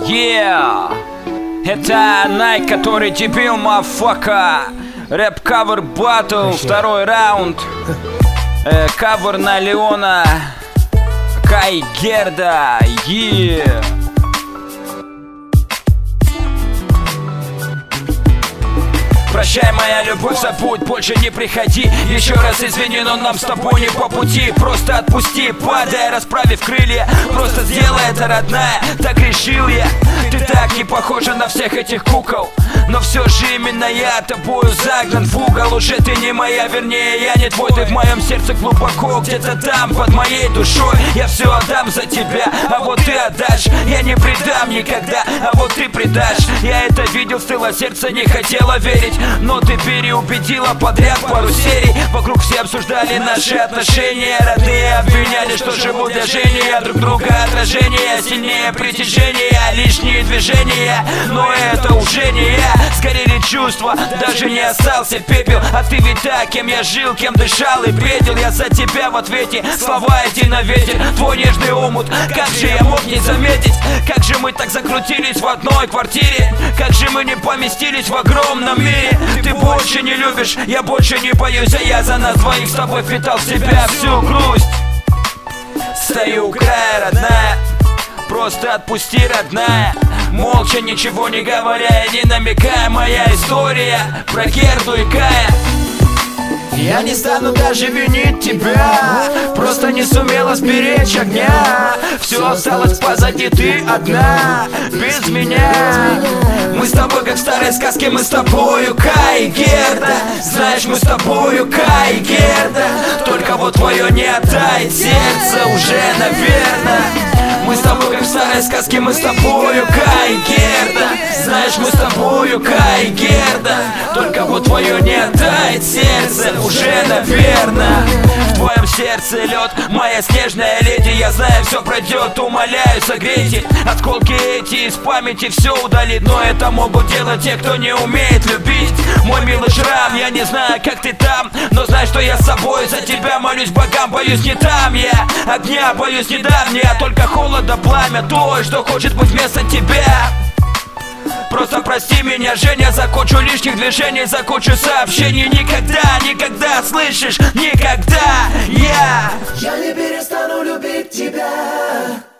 Yeah! Это Nike, который дебил, мафака. Рэп-кавер батл, второй раунд. Кавер на Леона Кай Герда. Yeah! Прощай, моя любовь, забудь, больше не приходи. Еще раз извини, но нам с тобой не по пути. Просто отпусти, падай, расправив крылья. Просто сделай это, родная, так решил я. Ты так не похожа на всех этих кукол, но все же именно я тобою загнан в угол. Уже ты не моя, вернее, я не твой. Ты в моем сердце глубоко, где-то там, под моей душой. Я все отдам за тебя, а вот ты отдашь. Я не предам никогда, а вот ты предашь. Я это видел с тыла, сердце не хотело верить, но ты переубедила подряд пару серий. Вокруг все обсуждали наши отношения. Родные обвиняли, что живут для жжения друг друга отражения. Сильнее притяжения, лишние движения. Но это уже не я, сгорели чувства, даже не остался пепел. А ты ведь так, кем я жил, кем дышал и бредил. Я за тебя в ответе, слова эти на ветер. Твой нежный омут, как же я мог не заметить? Как же мы так закрутились в одной квартире? Как же мы не поместились в огромном мире? Ты больше не любишь, я больше не боюсь, а я за нас двоих с тобой впитал в себя всю грусть. Стою у края, родная, просто отпусти, родная. Молча, ничего не говоря и не намекая, моя история про Герду и Кая. Я не стану даже винить тебя, просто не сумела сберечь огня. Все осталось позади, ты одна, без меня. Мы с тобой как в старой сказке, мы с тобою Кай и Герда. Знаешь, мы с тобою Кай и Герда. Только вот твое не отдает сердце уже, наверное. Мы с тобой как в старой сказке, мы с тобою Кай и Герда. Знаешь, мы с тобою Кай и Герда. Только вот твое не отдает сердце уже, наверное. В твоем сердце лед, моя снежная леди. Я знаю, все пройдет, умоляю, согрейте. Осколки эти из памяти все удалит, но это могут делать те, кто не умеет любить. Мой милый шрам, я не знаю, как ты там, но знай, что я с собой за тебя молюсь богам. Боюсь, не там я огня, боюсь, не дам мне, а только холода пламя той, что хочет быть вместо тебя. Просто прости меня, Женя, за кучу лишних движений, за кучу сообщений. Никогда, никогда, слышишь, никогда я не перестану любить тебя.